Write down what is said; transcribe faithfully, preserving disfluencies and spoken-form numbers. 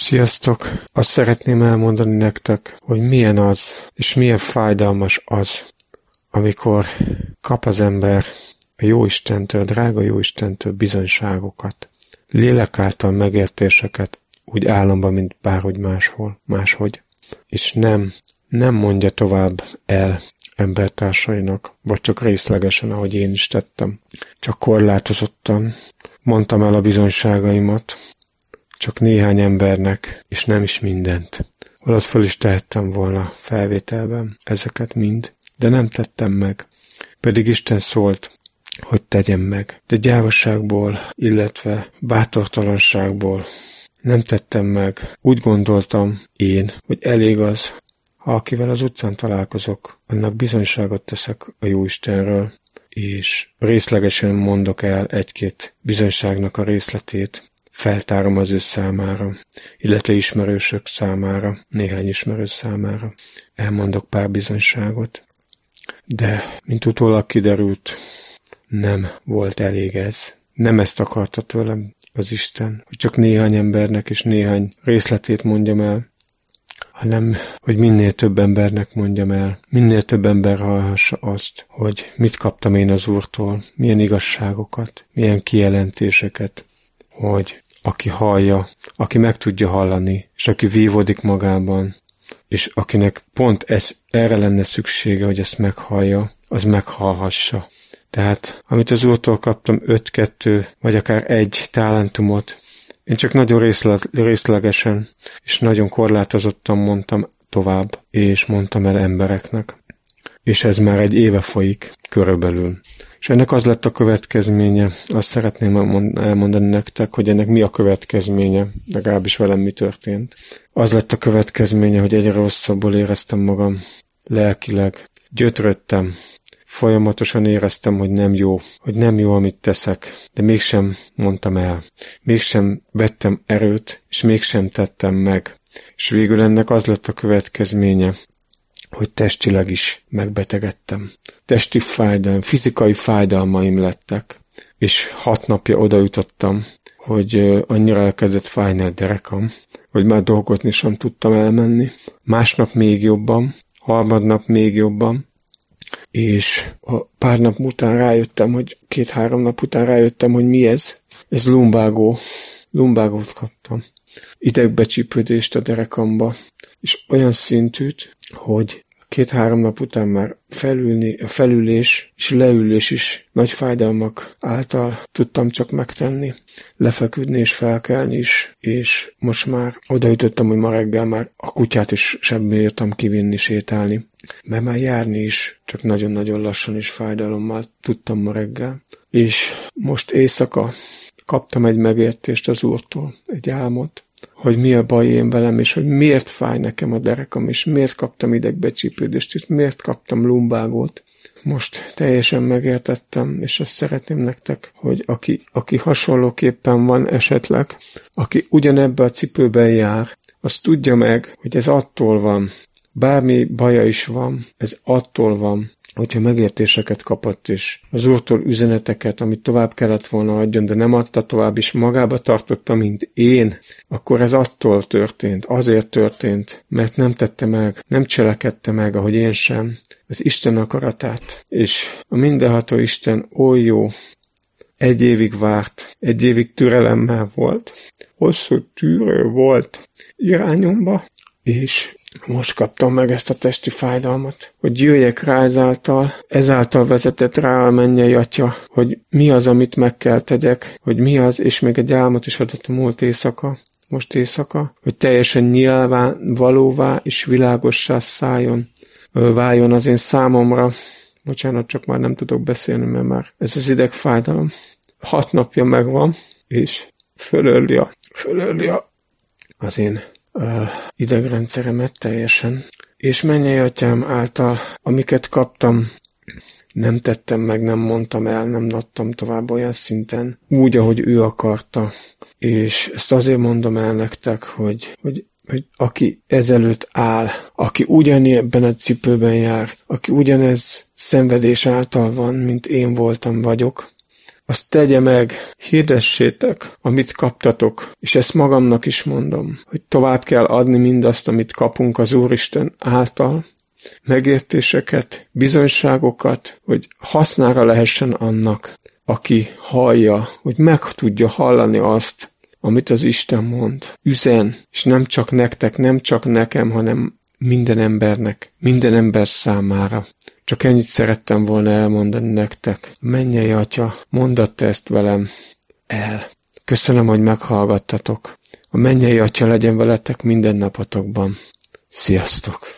Sziasztok! Azt szeretném elmondani nektek, hogy milyen az, és milyen fájdalmas az, amikor kap az ember a Jóistentől, drága Jóistentől bizonyságokat, lélek által megértéseket, úgy álomban, mint bárhogy máshol, máshogy, és nem, nem mondja tovább el embertársainak, vagy csak részlegesen, ahogy én is tettem. Csak korlátozottan mondtam el a bizonyságaimat, csak néhány embernek, és nem is mindent. Holott föl is tehettem volna felvételben ezeket mind, de nem tettem meg. Pedig Isten szólt, hogy tegyem meg. De gyávasságból, illetve bátortalanságból nem tettem meg. Úgy gondoltam én, hogy elég az, ha akivel az utcán találkozok, annak bizonyságot teszek a Jóistenről, és részlegesen mondok el egy-két bizonyságnak a részletét, feltárom az ő számára, illetve ismerősök számára, néhány ismerős számára. Elmondok pár bizonyságot. De, mint utólag kiderült, nem volt elég ez. Nem ezt akarta tőlem az Isten, hogy csak néhány embernek és néhány részletét mondjam el, hanem, hogy minél több embernek mondjam el, minél több ember hallhassa azt, hogy mit kaptam én az Úrtól, milyen igazságokat, milyen kijelentéseket, hogy aki hallja, aki meg tudja hallani, és aki vívódik magában, és akinek pont ez, erre lenne szüksége, hogy ezt meghallja, az meghallhassa. Tehát, amit az Úrtól kaptam, öt-kettő, vagy akár egy talentumot, én csak nagyon részleg, részlegesen, és nagyon korlátozottan mondtam tovább, és mondtam el embereknek. És ez már egy éve folyik, körülbelül. És ennek az lett a következménye, azt szeretném elmondani nektek, hogy ennek mi a következménye, legalábbis velem mi történt. Az lett a következménye, hogy egyre rosszabbul éreztem magam lelkileg. Gyötröttem, folyamatosan éreztem, hogy nem jó, hogy nem jó, amit teszek, de mégsem mondtam el. Mégsem vettem erőt, és mégsem tettem meg. És végül ennek az lett a következménye, hogy testileg is megbetegedtem. Testi fájdalom, fizikai fájdalmaim lettek, és hat napja oda jutottam, hogy annyira elkezdett fájni a derekam, hogy már dolgozni sem tudtam elmenni. Másnap még jobban, harmadnap még jobban, és a pár nap után rájöttem, hogy két-három nap után rájöttem, hogy mi ez. Ez lumbágó. Lumbágót kaptam. Idegbecsípődést a derekamba, és olyan szintűt, hogy két-három nap után már felülni, a felülés és leülés is nagy fájdalmak által tudtam csak megtenni. Lefeküdni és felkelni is, és most már odajutottam, hogy ma reggel már a kutyát is sem bírtam kivinni, sétálni. Mert már járni is csak nagyon-nagyon lassan és fájdalommal tudtam ma reggel. És most éjszaka kaptam egy megértést az Úrtól, egy álmot, hogy mi a baj én velem, és hogy miért fáj nekem a derekam, és miért kaptam idegbecsípődést, és miért kaptam lumbágót. Most teljesen megértettem, és azt szeretném nektek, hogy aki, aki hasonlóképpen van esetleg, aki ugyanebben a cipőben jár, az tudja meg, hogy ez attól van, bármi baja is van, ez attól van, hogyha megértéseket kapott is, az Úrtól üzeneteket, amit tovább kellett volna adjon, de nem adta tovább, és magába tartotta, mint én, akkor ez attól történt, azért történt, mert nem tette meg, nem cselekedte meg, ahogy én sem, az Isten akaratát. És a mindenható Isten oly jó, egy évig várt, egy évig türelemmel volt, hosszú tűrő volt irányomba, és most kaptam meg ezt a testi fájdalmat, hogy jöjjek rá ezáltal, ezáltal vezetett rá a mennyei Atya, hogy mi az, amit meg kell tegyek, hogy mi az, és még egy álmot is adott múlt éjszaka, most éjszaka, hogy teljesen nyilván valóvá és világossá szálljon, váljon az én számomra. Bocsánat, csak már nem tudok beszélni, mert már ez az idegfájdalom. Hat napja megvan, és fölöli a, fölöli a, az én Uh, idegrendszeremet teljesen, és mennyei Atyám által, amiket kaptam, nem tettem meg, nem mondtam el, nem adtam tovább olyan szinten, úgy, ahogy ő akarta, és ezt azért mondom el nektek, hogy, hogy, hogy aki ezelőtt áll, aki ugyanebben a cipőben jár, aki ugyanez szenvedés által van, mint én voltam, vagyok, azt tegye meg, hirdessétek, amit kaptatok, és ezt magamnak is mondom, hogy tovább kell adni mindazt, amit kapunk az Úristen által, megértéseket, bizonyságokat, hogy hasznára lehessen annak, aki hallja, hogy meg tudja hallani azt, amit az Isten mond. Üzen, és nem csak nektek, nem csak nekem, hanem minden embernek, minden ember számára. Csak ennyit szerettem volna elmondani nektek. Mennyei Atya, mondatta ezt velem el. Köszönöm, hogy meghallgattatok. A mennyei Atya legyen veletek minden napotokban. Sziasztok!